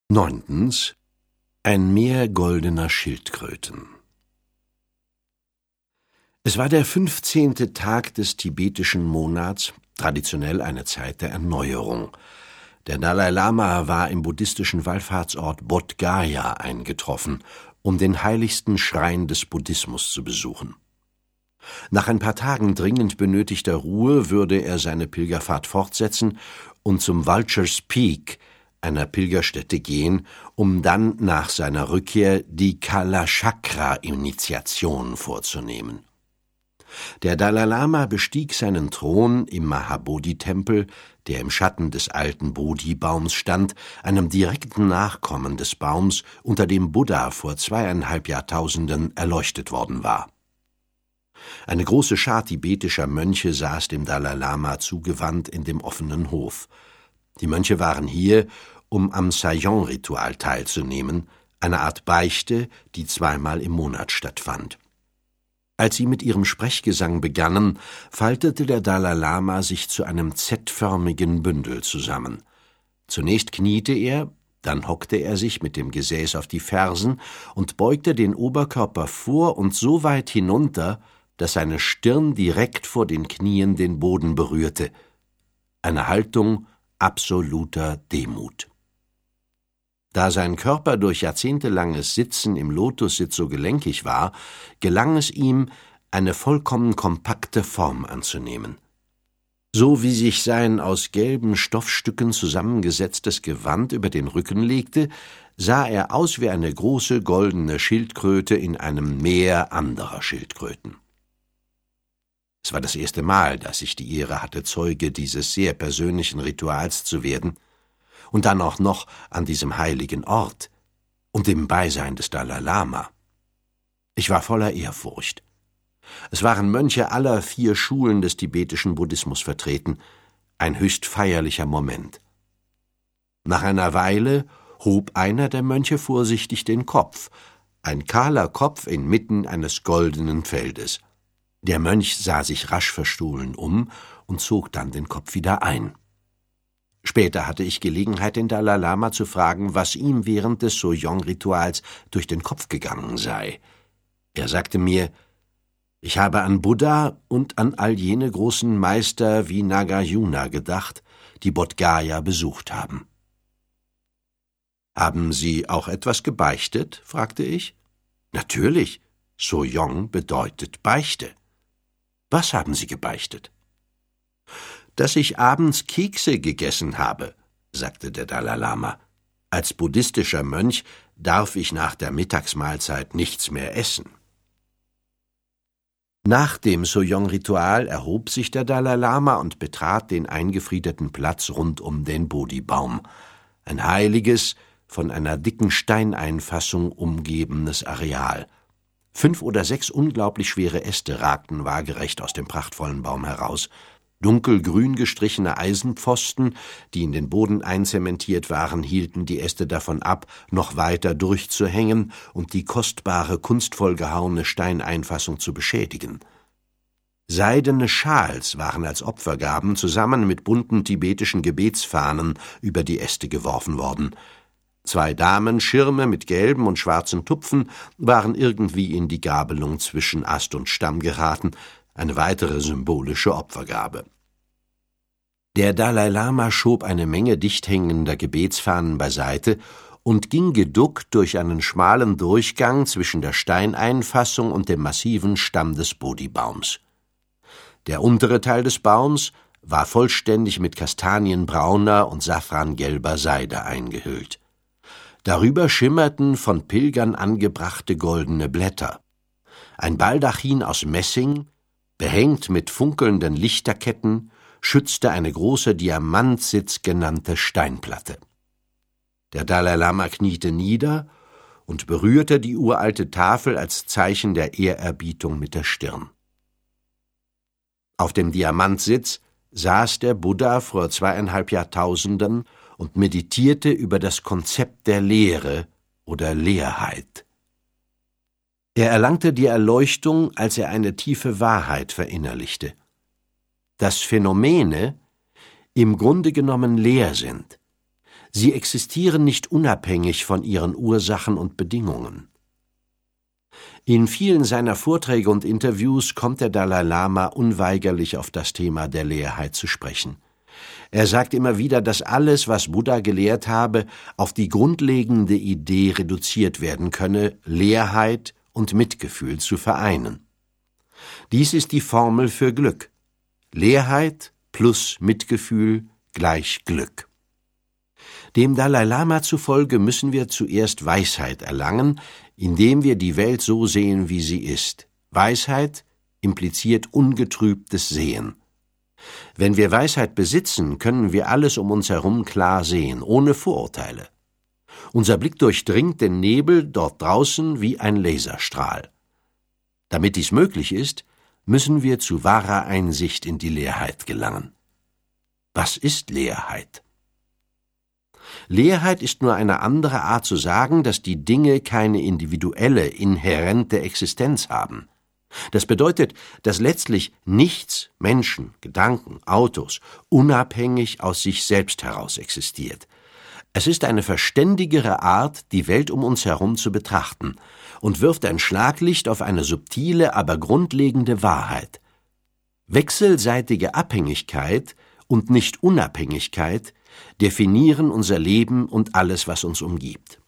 9. Ein Meer goldener Schildkröten. Es war der 15. Tag des tibetischen Monats, traditionell eine Zeit der Erneuerung. Der Dalai Lama war im buddhistischen Wallfahrtsort Bodh Gaya eingetroffen, um den heiligsten Schrein des Buddhismus zu besuchen. Nach ein paar Tagen dringend benötigter Ruhe würde er seine Pilgerfahrt fortsetzen und zum Vultures Peak, einer Pilgerstätte, gehen, um dann nach seiner Rückkehr die Kalachakra-Initiation vorzunehmen. Der Dalai Lama bestieg seinen Thron im Mahabodhi-Tempel, der im Schatten des alten Bodhi-Baums stand, einem direkten Nachkommen des Baums, unter dem Buddha vor 2,5 Jahrtausenden erleuchtet worden war. Eine große Schar tibetischer Mönche saß dem Dalai Lama zugewandt in dem offenen Hof. Die Mönche waren hier, um am Sayong-Ritual teilzunehmen, einer Art Beichte, die 2-mal im Monat stattfand. Als sie mit ihrem Sprechgesang begannen, faltete der Dalai Lama sich zu einem Z-förmigen Bündel zusammen. Zunächst kniete er, dann hockte er sich mit dem Gesäß auf die Fersen und beugte den Oberkörper vor und so weit hinunter, dass seine Stirn direkt vor den Knien den Boden berührte. Eine Haltung absoluter Demut. Da sein Körper durch jahrzehntelanges Sitzen im Lotussitz so gelenkig war, gelang es ihm, eine vollkommen kompakte Form anzunehmen. So wie sich sein aus gelben Stoffstücken zusammengesetztes Gewand über den Rücken legte, sah er aus wie eine große goldene Schildkröte in einem Meer anderer Schildkröten. Es war das erste Mal, dass ich die Ehre hatte, Zeuge dieses sehr persönlichen Rituals zu werden, und dann auch noch an diesem heiligen Ort und im Beisein des Dalai Lama. Ich war voller Ehrfurcht. Es waren Mönche aller 4 Schulen des tibetischen Buddhismus vertreten, ein höchst feierlicher Moment. Nach einer Weile hob einer der Mönche vorsichtig den Kopf, ein kahler Kopf inmitten eines goldenen Feldes. Der Mönch sah sich rasch verstohlen um und zog dann den Kopf wieder ein. Später hatte ich Gelegenheit, den Dalai Lama zu fragen, was ihm während des Soyong-Rituals durch den Kopf gegangen sei. Er sagte mir, ich habe an Buddha und an all jene großen Meister wie Nagarjuna gedacht, die Bodh Gaya besucht haben. »Haben Sie auch etwas gebeichtet?« fragte ich. »Natürlich, Soyong bedeutet Beichte.« »Was haben Sie gebeichtet?« »Dass ich abends Kekse gegessen habe«, sagte der Dalai Lama. »Als buddhistischer Mönch darf ich nach der Mittagsmahlzeit nichts mehr essen.« Nach dem Soyong-Ritual erhob sich der Dalai Lama und betrat den eingefriedeten Platz rund um den Bodhi-Baum. Ein heiliges, von einer dicken Steineinfassung umgebenes Areal. 5 oder 6 unglaublich schwere Äste ragten waagerecht aus dem prachtvollen Baum heraus. Dunkelgrün gestrichene Eisenpfosten, die in den Boden einzementiert waren, hielten die Äste davon ab, noch weiter durchzuhängen und die kostbare, kunstvoll gehauene Steineinfassung zu beschädigen. Seidene Schals waren als Opfergaben zusammen mit bunten tibetischen Gebetsfahnen über die Äste geworfen worden. 2 Damenschirme mit gelben und schwarzen Tupfen waren irgendwie in die Gabelung zwischen Ast und Stamm geraten, eine weitere symbolische Opfergabe. Der Dalai Lama schob eine Menge dicht hängender Gebetsfahnen beiseite und ging geduckt durch einen schmalen Durchgang zwischen der Steineinfassung und dem massiven Stamm des Bodhi-Baums. Der untere Teil des Baums war vollständig mit kastanienbrauner und safrangelber Seide eingehüllt. Darüber schimmerten von Pilgern angebrachte goldene Blätter. Ein Baldachin aus Messing, behängt mit funkelnden Lichterketten, schützte eine große Diamantsitz genannte Steinplatte. Der Dalai Lama kniete nieder und berührte die uralte Tafel als Zeichen der Ehrerbietung mit der Stirn. Auf dem Diamantsitz saß der Buddha vor 2,5 Jahrtausenden und meditierte über das Konzept der Lehre oder Leerheit. Er erlangte die Erleuchtung, als er eine tiefe Wahrheit verinnerlichte, dass Phänomene im Grunde genommen leer sind. Sie existieren nicht unabhängig von ihren Ursachen und Bedingungen. In vielen seiner Vorträge und Interviews kommt der Dalai Lama unweigerlich auf das Thema der Leerheit zu sprechen. Er sagt immer wieder, dass alles, was Buddha gelehrt habe, auf die grundlegende Idee reduziert werden könne, Leerheit und Mitgefühl zu vereinen. Dies ist die Formel für Glück. Leerheit plus Mitgefühl gleich Glück. Dem Dalai Lama zufolge müssen wir zuerst Weisheit erlangen, indem wir die Welt so sehen, wie sie ist. Weisheit impliziert ungetrübtes Sehen. Wenn wir Weisheit besitzen, können wir alles um uns herum klar sehen, ohne Vorurteile. Unser Blick durchdringt den Nebel dort draußen wie ein Laserstrahl. Damit dies möglich ist, müssen wir zu wahrer Einsicht in die Leerheit gelangen. Was ist Leerheit? Leerheit ist nur eine andere Art zu sagen, dass die Dinge keine individuelle, inhärente Existenz haben. Das bedeutet, dass letztlich nichts, Menschen, Gedanken, Autos, unabhängig aus sich selbst heraus existiert. Es ist eine verständigere Art, die Welt um uns herum zu betrachten und wirft ein Schlaglicht auf eine subtile, aber grundlegende Wahrheit. Wechselseitige Abhängigkeit und nicht Unabhängigkeit definieren unser Leben und alles, was uns umgibt.